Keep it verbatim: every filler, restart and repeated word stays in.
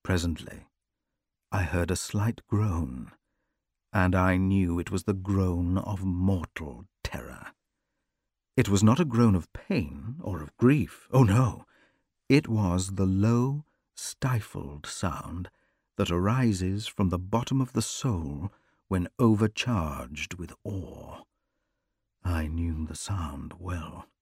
Presently, I heard a slight groan, and I knew it was the groan of mortal terror. It was not a groan of pain or of grief. Oh, no! It was the low, stifled sound that arises from the bottom of the soul when overcharged with awe. I knew the sound well.